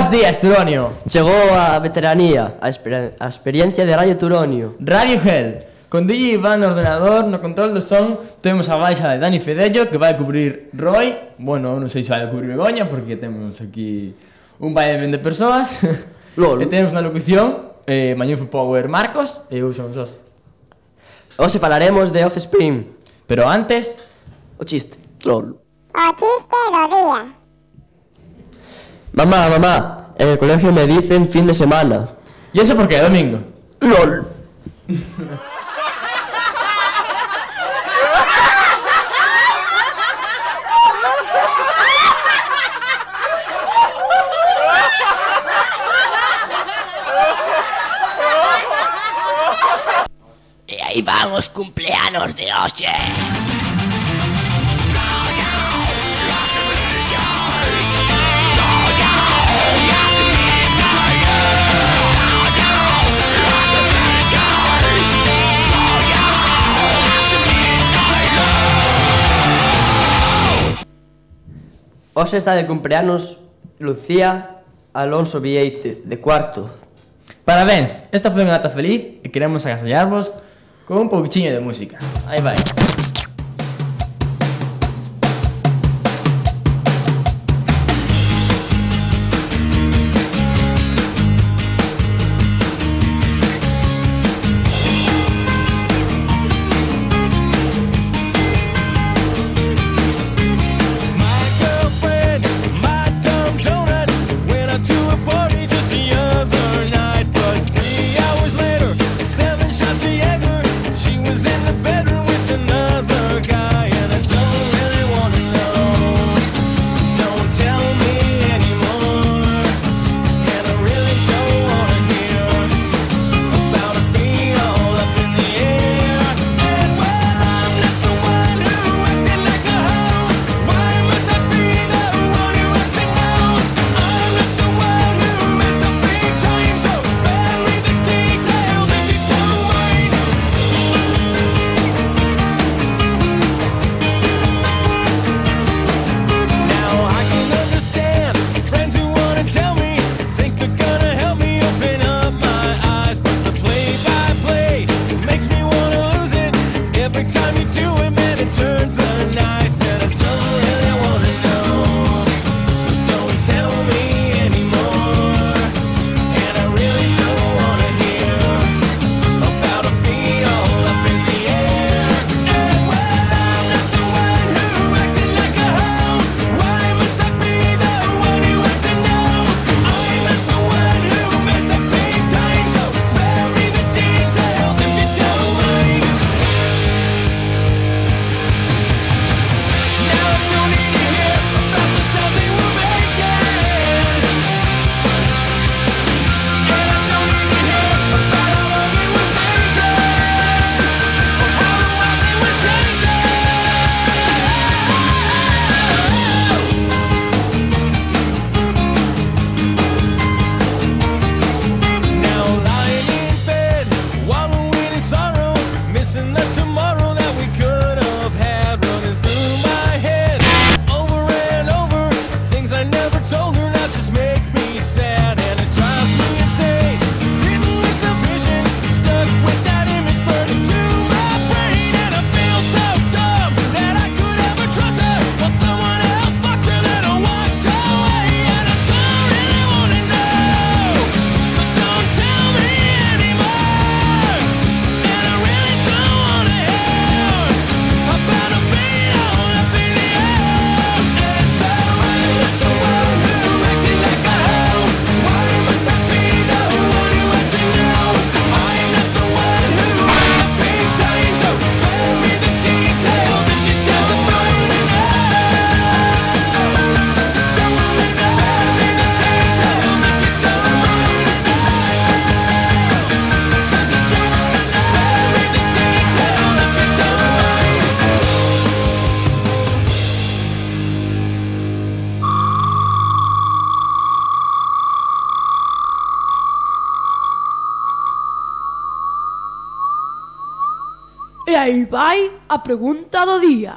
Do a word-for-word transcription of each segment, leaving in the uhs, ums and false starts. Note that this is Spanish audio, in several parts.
Bos días, Turonio. Chegou a veteranía, a, exper a experiencia de Radio Turonio. Radio Hell. Con D J Iván no ordenador, no control do son, temos a baixa de Dani Fedello, que vai cubrir Roy. Bueno, non sei se vai cubrir Begoña, porque temos aquí un baile de persoas. Lol. E temos na locución eh, Mañufo Power Marcos e eu son Sos. Hoxe falaremos de Offspring. Pero antes, o chiste. Lol. O chiste do día. Mamá, mamá, en el colegio me dicen fin de semana. ¿Y eso por qué? Domingo. LOL. E aí van os cumpleanos de hoxe. Hoxe está de cumpleanos Lucía Alonso Vieitez, de cuarto. Parabéns, esta foi unha data feliz e queremos agasallarvos con un pouquiño de música. Aí vai. E aí vai a pregunta do día.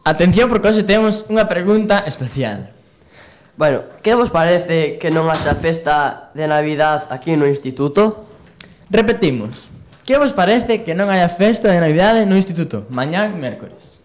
Atención porque hoxe temos unha pregunta especial. Bueno, que vos parece que non haxa festa de Navidad aquí no instituto? Repetimos. Que vos parece que non haya festa de Navidade no instituto mañán mércores?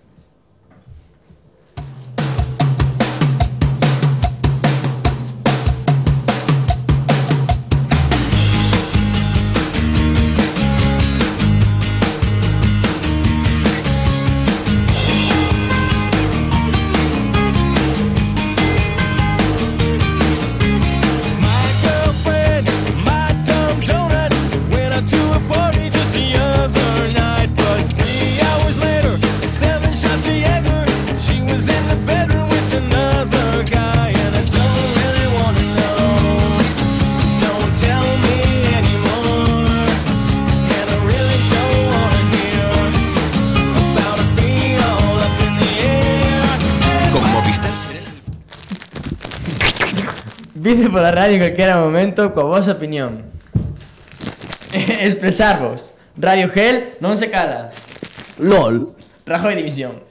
Vide pola radio en calquera momento coa vosa opinión. Expresarvos. Radio Gel non se cala. LOL. Rajoy División.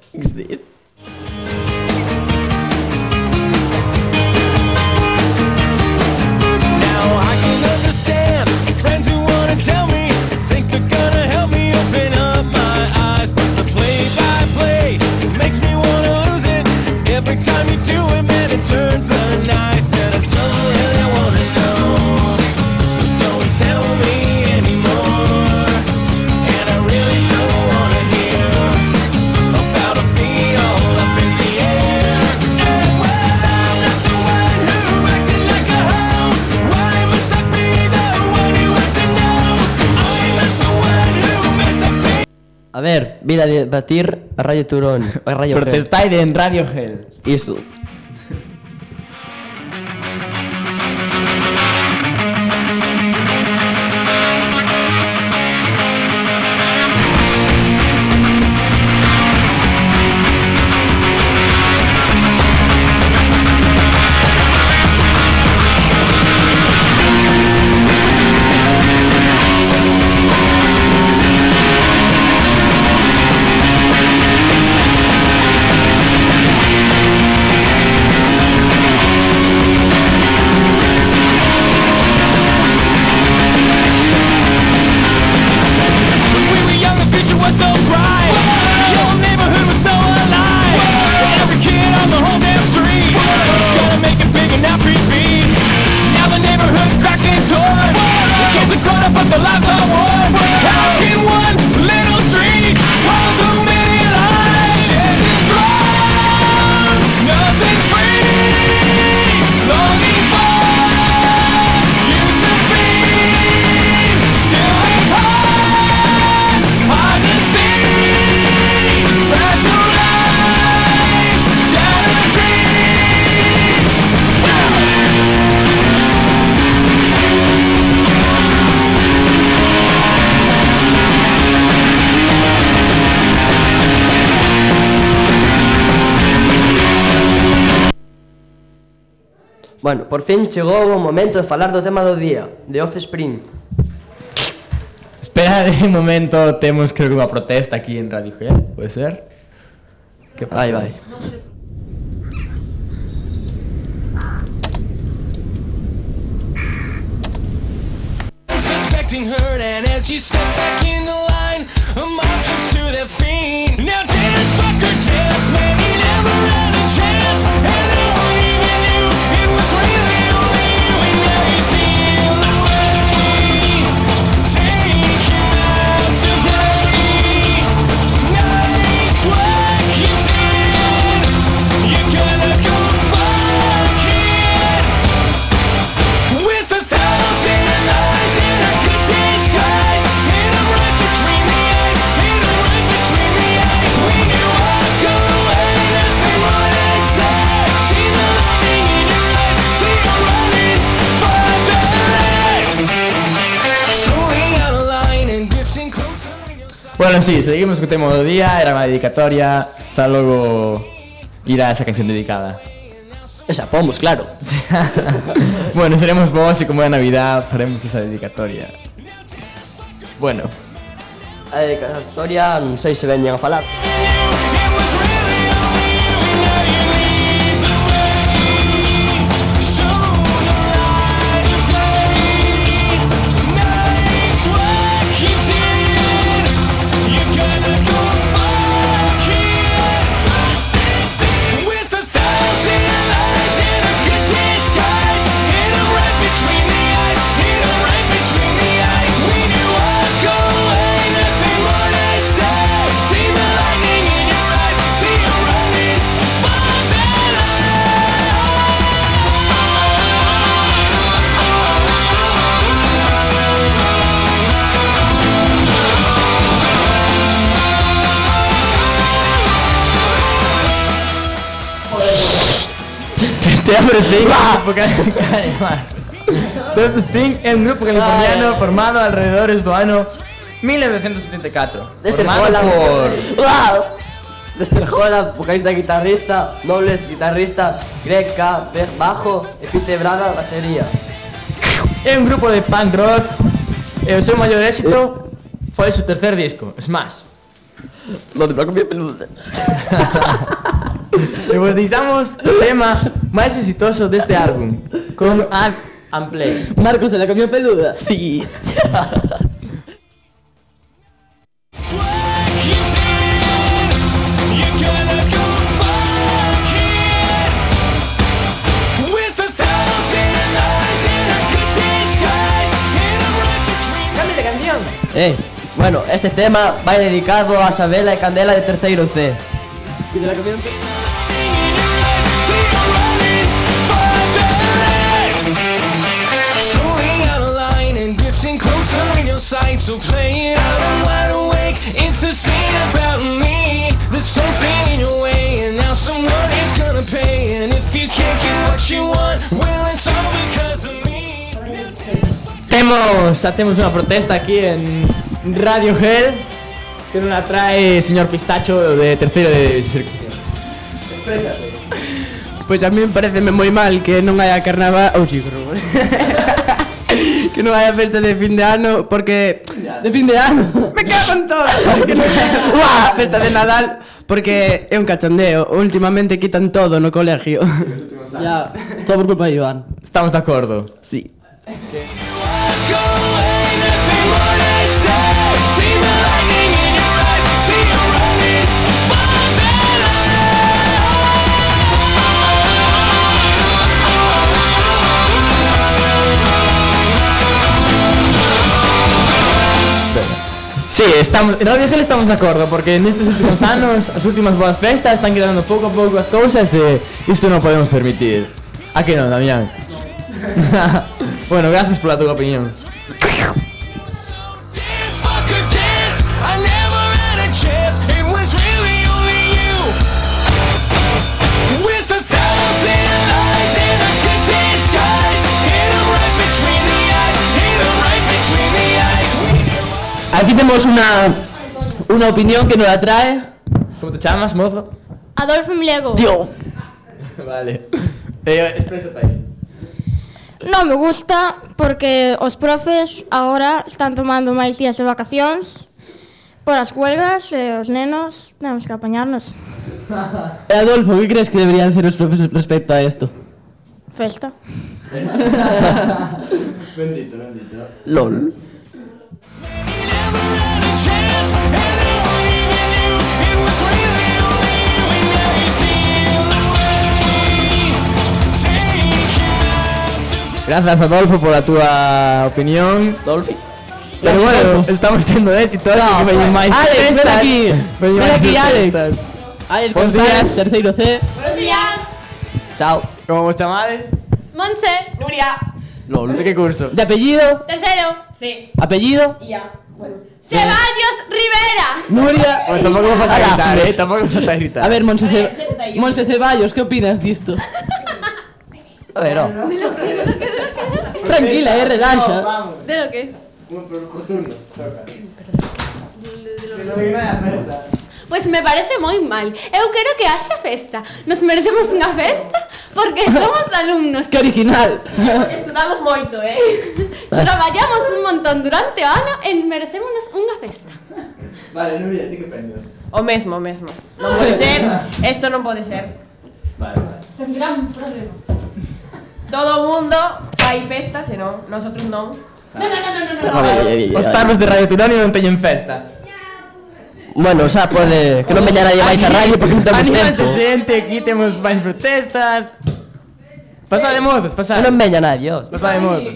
A ver, vir a debatir a Radio Turón, a Radio Gel. Protestaide en Radio Gel. Iso. Bueno, por fin chegou o momento de falar do tema do día, de Offspring. Espera de momento, temos creo que unha protesta aquí en Radio Gel, pode ser? Que pasa? Vai, vai. Suspecting her, and as you step back in the line, a mob jumps to their feet. Now dance, fucker, dance, man, you never had a chance, and it wasn't even you, it was really only you, and now you feel the way. Take you out to play. Nice work you did. You're gonna go fuck it with a thousand eyes in a good day's skies. Hit 'em right between the eyes, hit 'em right between the eyes. When you walk away, nothing more than sad. See the longing in your eyes, see you running for the light. Slowly out of line and drifting closer in your sight. Bueno, sí, seguimos co tema do día, era unha dedicatoria, xa logo irá esa canción dedicada. Esa pomos, claro. Bueno, seremos vos e como é Navidad faremos esa dedicatoria. Bueno, A dedicatoria non sei se veñen a falar. It was really only Thing, además. Delta Thing é un grupo californiano formado alrededor do ano mil novecientos setenta e catro. Desde Formado Holland. por... ¡Wow! Desde Holland, vocalista, guitarrista, Nobles, guitarrista, Greg K, Berg, bajo, e Pete Braga, batería. É un grupo de punk rock e o seu maior éxito foi o seu tercer disco, Smash. Lo de Blanco bien peluda. E vos deixamos o tema máis exitoso deste álbum, con Act and Play. Marcos de la camión peluda. Sí. Cambio de canción. Eh, bueno, este tema va dedicado a Sabela e Candela de terceiro C. Y de la camión. Sight, so play it out. I'm wide awake. It's a scene about me. There's something in your way, and now someone is gonna pay. And if you can't get what you want, well, it's all because of me. Temos, xa temos unha protesta aquí en Radio Hell que non la trae señor Pistacho de terceiro de circuito. Exprésate. Pois a mí me parece moi mal que non haya carnaval ou xigro. Que non haya festa de fin de ano porque de fin de ano me cago en todo. Que non haya ¡Uah! Festa de Nadal porque é un cachondeo. Últimamente quitan todo no colegio. Ya, todo por culpa de Iván. Estamos de acordo. Sí. Walk away, nothing more to say. See the lightning in your eyes, see you running for their Sí, estamos, en Radio Hell estamos de acordo porque nestes últimos anos as últimas boas festas están quedando pouco a pouco as cousas e isto non podemos permitir. A que non, Damián? Bueno, gracias pola túa opinión. dance, fuck a dance. I never had a chance. It was really only you. With a thousand lies and a city skies. Hit 'em right between the eyes. Hit 'em right between the eyes. Aquí temos unha unha opinión que nos la trae. Como te chamas, mozo? Adolfo Emiliego. Dios. Vale. Eh, exprésate aí. Non me gusta porque os profes agora están tomando máis días de vacacións por as huelgas e os nenos temos que apañarnos. Eh, Adolfo, ¿qué crees que deberían hacer los profesores respecto a esto? Festa. Bendito, bendito. LOL. Never had a chance. And it wasn't even you. It was really only you. And now you feel the way. Take it out. Gracias, Adolfo, por a túa opinión. Dolphy. Pero bueno, estamos tendo éxito, no, que veñen máis Alex, ven festas, aquí. veñen Ven máis aquí, Alex. festas. Alex Buenos González, días. terceiro C. Buenos días. Chao. Como vos chamades? Monse. Nuria. LOL. De que curso? De apellido, Tercero. Sí. apellido, Ceballos Rivera. Nuria. Pues tampouco me falta Ala. gritar, eh, tampouco me falta gritar. A ver, Monse, Ce- Monse Ceballos, ¿qué opinas disto? A ver, no. Tranquila, eh, relaxa. ¿De lo que? Por turnos, toca. Que non diga nada festa. Pois me parece moi mal. Eu quero que haxa festa. Nos merecemos unha festa porque somos alumnos. ¡Qué original! Estudamos moito, eh? Traballamos un montón durante o ano e merecémonos unha festa. Vale, Nuria, ti que pensas? O mesmo, o mesmo. Non pode ser, isto non pode ser. Vale, vale. Ten gran problema. Todo o mundo fai festa, senón, nosotros non. No, no, no, no, no, no. Os tarros de Radio Tironio non teñen festa. Bueno, xa pode que non veña nadie máis a radio porque non temos Anímate, tempo. xente, aquí temos máis protestas. Pasa de modos, pasa. Que non veña nadie, os. Pasa de modos.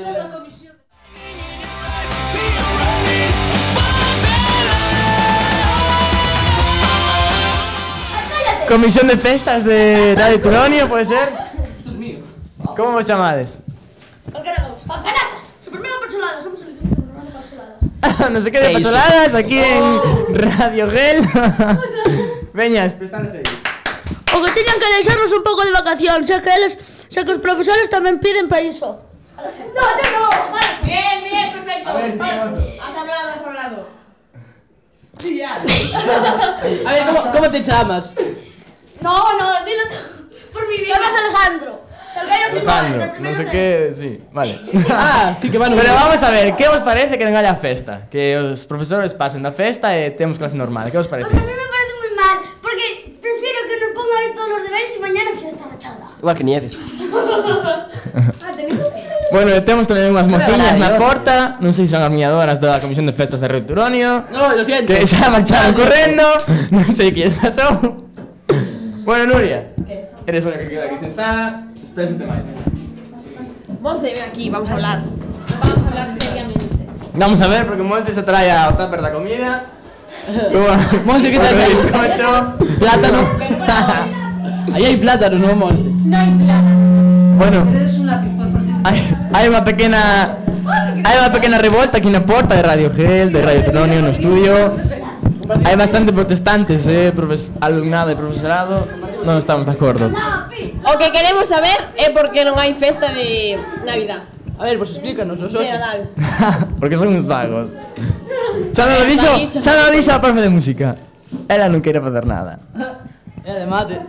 Comisión de festas de Radio Tironio, puede ser? ¿Cómo vos chamades? Papanatas. Supermega parceladas. Somos el supermega parceladas. No sé qué de ¿Qué hizo? patoladas aquí en Radio Gel. Veña, expresándose aí. O que teñan que deixarnos un pouco de vacación, xa que eles xa que os profesores tamén piden para iso. No, no, no. Vale, bien, bien, perfecto. A ver, Vale. Has hablado, has hablado. Sí, ya. A ver, ¿cómo, cómo te llamas? No, no, dilo tú. Por mi vida. Llamas Alejandro. Salgueiro sin Alejandro, no sé qué, sí, vale. Ah, sí que van. Pero vamos a ver, ¿qué os parece que non haya festa? Que os profesores pasen da festa e temos clase normal, que os parece? Pues a mí me parece muy mal, porque prefiero que nos pongan ahí todos los deberes y mañana fiesta la charla. Igual que Nieves. Ah, tenemos que... Bueno, e temos tamén unhas mociñas na horario. porta, non sei se son as miñadoras da Comisión de Festas de Río Turonio, No, lo siento. que xa marcharon correndo, non sei quiénes son. Bueno, Nuria, eres una que queda aquí sentada, exprésate máis. Monse, ven aquí, vamos a hablar. Vamos a hablar seriamente. Vamos a ver, porque Monse se trae a tupper da comida. Monse, ¿qué tal? Bizcocho, Plátano. Ahí hay plátano, no, Monse. No hay plata. Bueno, hai, hai unha pequena hai unha pequena revolta aquí na porta de Radio Gel, de Radio Tronio no estudio. Hai bastante protestantes, eh, profes alumnado e profesorado. Non estamos de acordo. O que queremos saber é por que non hai festa de Navidad. A ver, pues explícanos, De nosotros. Nadal. Porque son uns vagos. Xa non lo dixo, xa non lo dixo a profe de música. Ela non quere facer nada. E además de...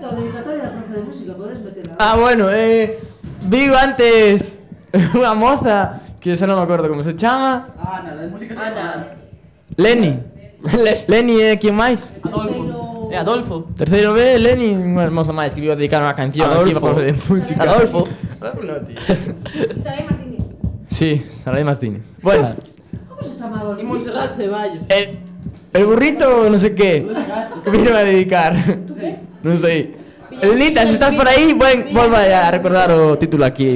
Ah, bueno, eh vigo antes unha moza que xa non me acordo como se chama. Ana, la de música se llama Leni. Leni é quen máis? Adolfo. É Adolfo. Terceiro B, Leni, unha moza máis que iba a dedicar unha canción aquí Adolfo. para profe de música. Adolfo. Adolfo no, tío. Saray Martínez. Sí, Saray Martínez. Bueno, Y Montserrat Ceballos. el, el burrito no sé qué que vino a dedicar. Non sei. Elenita, se estás por aí, buen, volva a recordar o título aquí.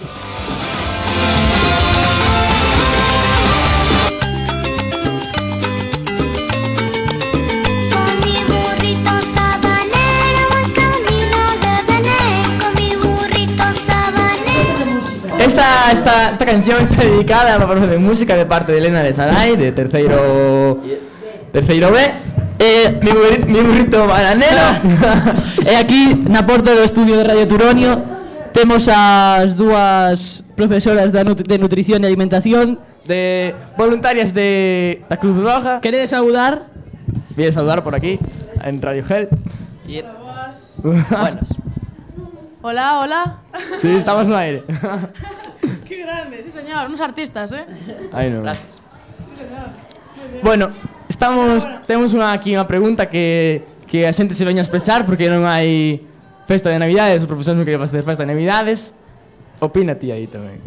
Con mi burrito sabanero voy camino de Belén. Con mi burrito sabanero. Esta, esta, esta canción está dedicada a una profe de música de parte de Elena de Saray, de terceiro terceiro B. Eh, mi, burri, mi burrito bananero. E aquí, na porta do estudio de Radio Turonio, temos as dúas profesoras da nut de nutrición e alimentación. De voluntarias de la Cruz Roja. Queredes saudar? Viene a saludar por aquí, en Radio Gel. Y... Buenas. Hola, hola. Sí, estamos no aire. Qué grande, sí señor, unos artistas, ¿eh? Ay, no. Gracias. Bueno, estamos temos unha aquí unha pregunta que que a xente se veña a expresar porque non hai festa de Navidades, os profesores non queren facer festa de Navidades. Opina ti aí tamén.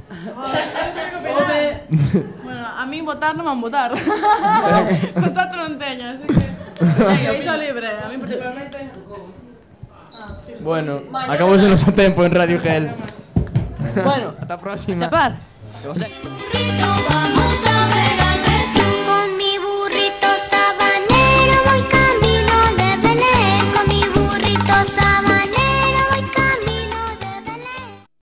Bueno, a mí votar non van votar. Contrato non teño, así que iso libre, a mí particularmente. Bueno, acabou o noso tempo en Radio Gel. Bueno, ata a próxima. chapar. Burrito, vamos.